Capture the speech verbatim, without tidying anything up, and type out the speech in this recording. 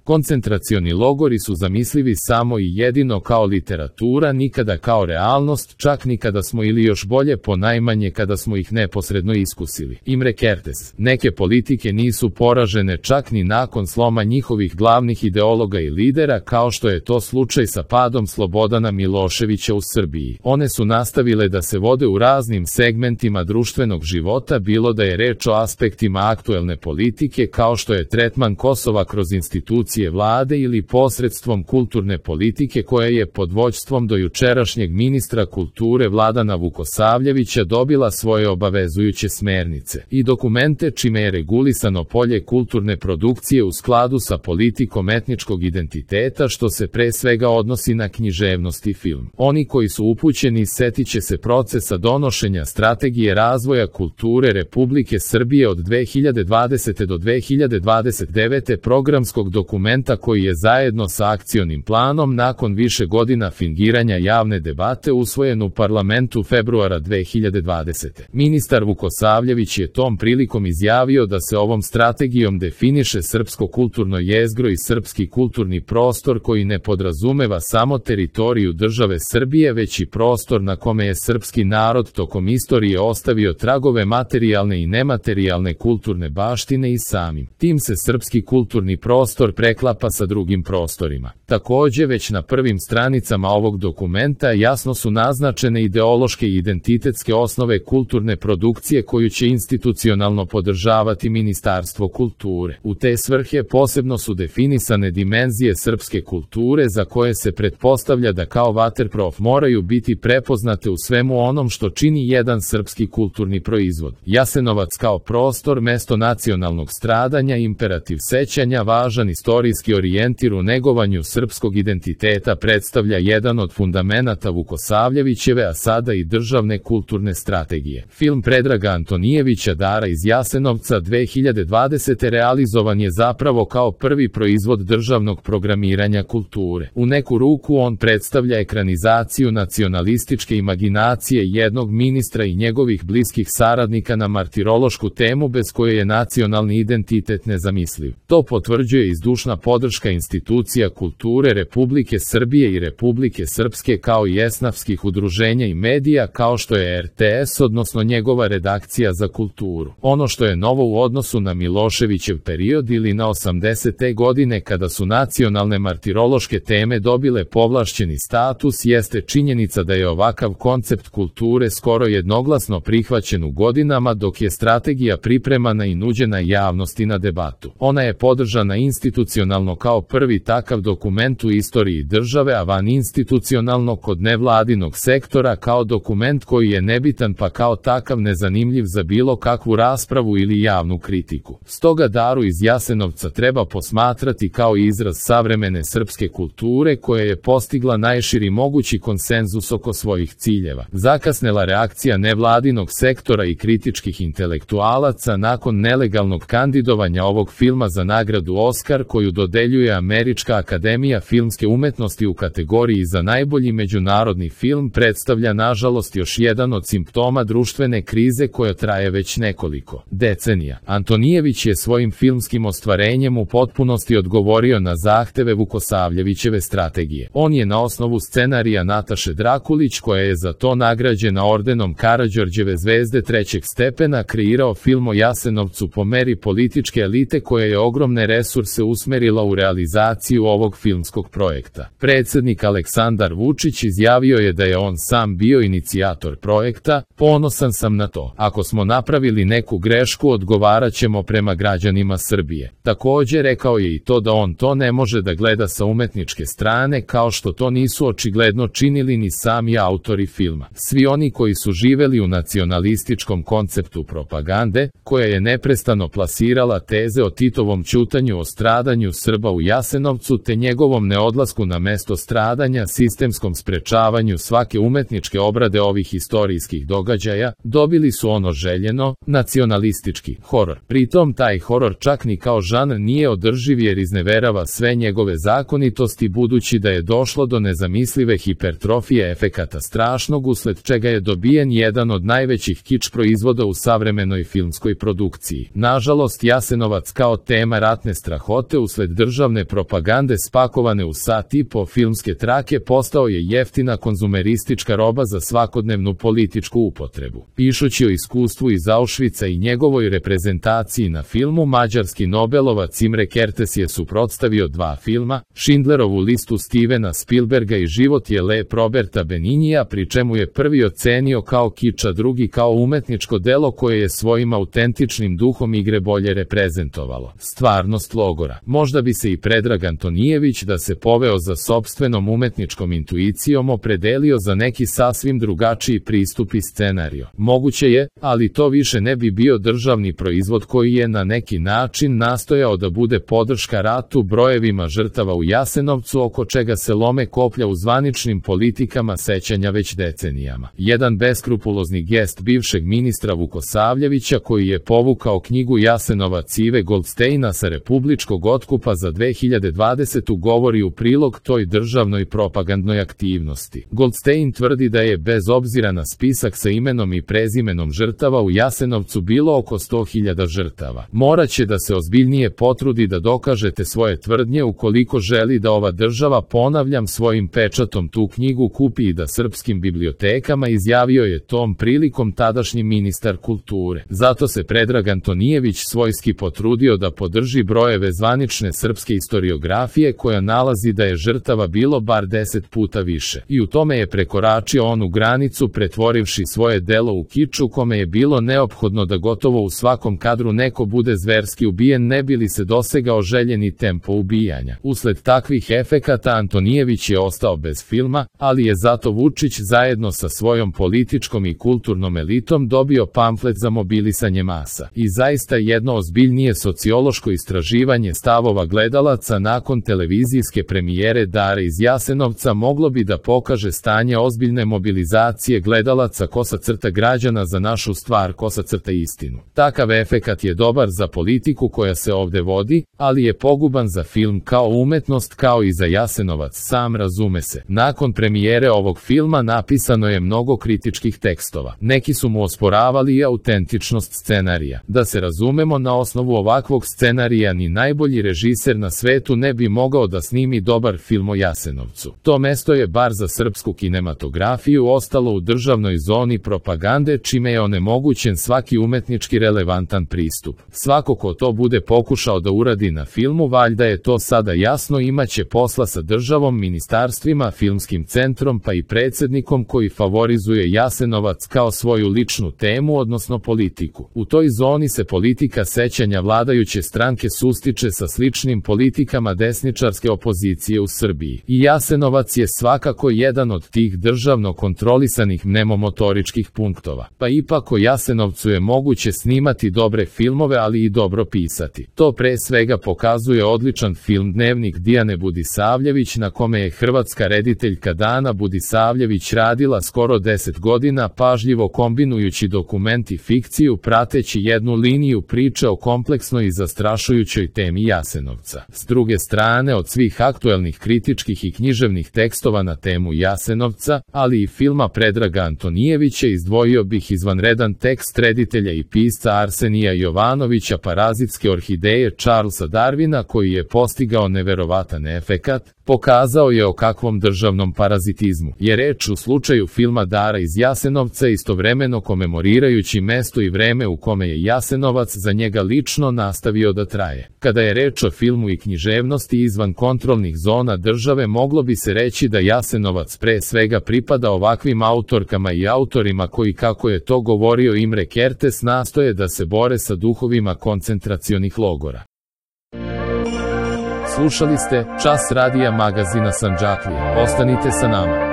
Koncentracioni logori su zamislivi samo i jedino kao literatura, nikada kao realnost, čak ni kada smo ili još bolje ponajmanje kada smo ih neposredno iskusili. Imre Kertész. Neke politike nisu poražene čak ni nakon sloma njihovih glavnih ideologa i lidera, kao što je to slučaj sa padom Slobodana Miloševića u Srbiji. One su nastavile da se vode u raznim segmentima društvenog života, bilo da je reč o aspektima aktuelne politike, kao što je tretman Kosova kroz institucije vlade ili posredstvom kulturne politike koja je pod vođstvom dojučerašnjeg ministra kulture Vladana Vukosavljevića dobila svoje obavezujuće smernice i dokumente čime je regulisano polje kulturne produkcije u skladu sa politikom etničkog identiteta, što se pre svega odnosi na književnost i film. Oni koji su upućeni setiće se procesa donošenja strategije razvoja kulture Republike Srbije od dve hiljade dvadesete do dve hiljade dvadeset devete programskog dokumenta koji je zajedno sa akcionim planom nakon više godina fingiranja javne debate usvojen u parlamentu februara dve hiljade dvadesete. Ministar Vukosavljević je tom prilikom izjavio da se ovom strategijom definiše srpsko kulturno jezgro i srpski kulturni prostor koji ne podrazumeva samo teritoriju države Srbije, već i prostor na kome je srpski narod tokom istorije ostavio tragove materijalne i nematerijalne kulturne baštine i samim tim se srpski kulturni prostor preklapa sa drugim prostorima. Takođe, već na prvim stranicama ovog dokumenta jasno su naznačene ideološke i identitetske osnove kulturne produkcije koju će institucionalno podržavati Ministarstvo kulture. U te svrhe posebno su definisane dimenzije srpske kulture za koje se pretpostavlja da kao vaterprof moraju biti prepoznate u svemu onom što čini jedan srpski kulturni proizvod. Jasenovac kao prostor, mesto nacionalnog stradanja, imperativ sećanja, važan istorijski orijentir u negovanju srpskog identiteta, predstavlja jedan od fundamenata Vukosavljevićeve, a sada i državne kulturne strategije. Film Predraga Antonijevića Dara iz Jasenovca dve hiljade dvadesete realizovan je zapravo kao prvi proizvod državnog programiranja kulture. U neku ruku on predstavlja ekranizaciju nacionalističke imaginacije jednog ministra i njegovih bliskih saradnika na martirološku temu bez koje je nacionalni identitet nezamisliv. To potvrđuje izdušna podrška institucija kulture Republike Srbije i Republike Srpske kao i esnafskih udruženja i medija kao što je er te es, odnosno njegova redakcija za kulturu. Ono što je novo u odnosu na Miloševićev period ili na osamdesete godine kada su nacionalne martirološke teme dobile povlašćeni status jeste činjenica da je ovakav koncept kulture skoro jednoglasno prihvaćen u godinama dok je strategija pripremana i nuđena javnosti na debatu. Ona je podržana institucionalno kao prvi takav dokument u istoriji države, a van institucionalno kod nevladinog sektora kao dokument koji je nebitan pa kao takav nezanimljiv za bilo kakvu raspravu ili javnu kritiku. Stoga Daru iz Jasenovca treba posmatrati kao izraz savremene srpske kulture koja je postigla najširi mogući konsenzus oko svojih ciljeva. Zakasnela reakcija nevladinog sektora i kritičkih intelektualaca nakon nelegalnog kandidovanja ovog filma za nagradu Oskar koju dodeljuje Američka akademija filmske umetnosti u kategoriji za najbolji međunarodni film predstavlja nažalost još jedan od simptoma društvene krize koja traje već nekoliko decenija. Antonijević je svojim filmskim ostvarenjem u potpunosti odgovorio na zahteve Vukosavljevićeve strategije. On je na osnovu scenarija Nataše Drakulić, koja je za to nagrađena ordenom Karađorđeve zvezde trećeg stepena, kreirao film o Jasenovcu po meri političke elite koja je ogromne resurse usmerila u realizaciju ovog filmskog projekta. Predsednik Aleksandar Vučić izjavio je da je on sam bio inicijator projekta, ponosan sam na to. Ako smo napravili neku grešku, odgovarat ćemo prema građanima Srbije. Takođe rekao je i to da on to ne može da gleda sa umetničke strane, kao što to nisu očigledno činili ni sami autori filma. Svi oni koji su živeli u nacionalističkom konceptu propagande, koja je neprestano plasirala teze o Titovom ćutanju o stradanju Srba u Jasenovcu te njegovom neodlasku na mesto stradanja, sistemskom sprečavanju svake umetničke obrade ovih istorijskih događaja, dobili su ono željeno, nacionalistički horor. Pritom taj horor čak ni kao žanr nije održiv jer izneverava sve njegove zakonitosti budući da je došlo do nezamislive hipertrofije efekata strašnog usled čega je dobijen jedan od najvećih kič proizvoda u savremenoj filmskoj produkciji. Nažalost, Jasenovac kao tema ratne strahote usled usled državne propagande spakovane u sat i po filmske trake postao je jeftina konzumeristička roba za svakodnevnu političku upotrebu. Pišući o iskustvu iz Auschwitza i njegovoj reprezentaciji na filmu, mađarski Nobelovac Imre Kertész je suprotstavio dva filma, Schindlerovu listu Stevena Spielberga i Život je lep Roberta Beninija, pri čemu je prvi ocenio kao kič, a drugi kao umetničko delo koje je svojim autentičnim duhom igre bolje reprezentovalo stvarnost logora. Možda bi se i Predrag Antonijević, da se poveo za sopstvenom umetničkom intuicijom, opredelio za neki sasvim drugačiji pristup i scenario. Moguće je, ali to više ne bi bio državni proizvod koji je na neki način nastojao da bude podrška ratu, brojevima žrtava u Jasenovcu, oko čega se lome koplja u zvaničnim politikama sećanja već decenijama. Jedan beskrupulozni gest bivšeg ministra Vukosavljevića, koji je povukao knjigu Jasenovac Ive Goldsteina sa republičkog otkupa za dve hiljade dvadesetu. govori u prilog toj državnoj propagandnoj aktivnosti. Goldstein tvrdi da je bez obzira na spisak sa imenom i prezimenom žrtava u Jasenovcu bilo oko sto hiljada žrtava. Moraće da se ozbiljnije potrudi da dokažete svoje tvrdnje ukoliko želi da ova država, ponavljam, svojim pečatom tu knjigu kupi i da srpskim bibliotekama, izjavio je tom prilikom tadašnji ministar kulture. Zato se Predrag Antonijević svojski potrudio da podrži brojeve zvanične srpske historiografije koja nalazi da je žrtava bilo bar deset puta više. I u tome je prekoračio onu granicu, pretvorivši svoje delo u kiču kome je bilo neophodno da gotovo u svakom kadru neko bude zverski ubijen ne bi li se dosegao željeni tempo ubijanja. Usled takvih efekata Antonijević je ostao bez filma, ali je zato Vučić zajedno sa svojom političkom i kulturnom elitom dobio pamflet za mobilisanje masa. I zaista jedno ozbiljnije sociološko istraživanje stavova gledalaca nakon televizijske premijere Dare iz Jasenovca moglo bi da pokaže stanje ozbiljne mobilizacije gledalaca kosa crta građana za našu stvar kosa crta istinu. Takav efekat je dobar za politiku koja se ovde vodi, ali je poguban za film kao umetnost, kao i za Jasenovac sam, razume se. Nakon premijere ovog filma napisano je mnogo kritičkih tekstova. Neki su mu osporavali i autentičnost scenarija. Da se razumemo, na osnovu ovakvog scenarija ni najbolji režiser na svetu ne bi mogao da snimi dobar film o Jasenovcu. To mesto je bar za srpsku kinematografiju ostalo u državnoj zoni propagande, čime je onemogućen svaki umetnički relevantan pristup. Svako ko to bude pokušao da uradi na filmu, valjda je to sada jasno, imaće posla sa državom, ministarstvima, filmskim centrom pa i predsjednikom koji favorizuje Jasenovac kao svoju ličnu temu, odnosno politiku. U toj zoni se politika sećanja vladajuće stranke sustiče sa sličnim politikama desničarske opozicije u Srbiji. I Jasenovac je svakako jedan od tih državno kontrolisanih mnemomotoričkih punktova. Pa ipak o Jasenovcu je moguće snimati dobre filmove, ali i dobro pisati. To pre svega pokazuje odličan film Dnevnik Dijane Budisavljević, na kome je hrvatska rediteljka Dana Budisavljević radila skoro deset godina, pažljivo kombinujući dokument i fikciju, prateći jednu liniju priče o kompleksnoj i zastrašujućoj temi Jasenovca. S druge strane, od svih aktuelnih kritičkih i književnih tekstova na temu Jasenovca, ali i filma Predraga Antonijevića, izdvojio bih izvanredan tekst reditelja i pisca Arsenija Jovanovića Parazitske orhideje Charlesa Darwina, koji je postigao neverovatan efekat. Pokazao je o kakvom državnom parazitizmu je reč u slučaju filma Dara iz Jasenovca, istovremeno komemorirajući mesto i vreme u kome je Jasenovac za njega lično nastavio da traje. Kada je reč o filmu i književnosti izvan kontrolnih zona države, moglo bi se reći da Jasenovac pre svega pripada ovakvim autorkama i autorima koji, kako je to govorio Imre Kertész, nastoje da se bore sa duhovima koncentracionih logora. Slušali ste Čas radija magazina Sandžaklija. Ostanite sa nama.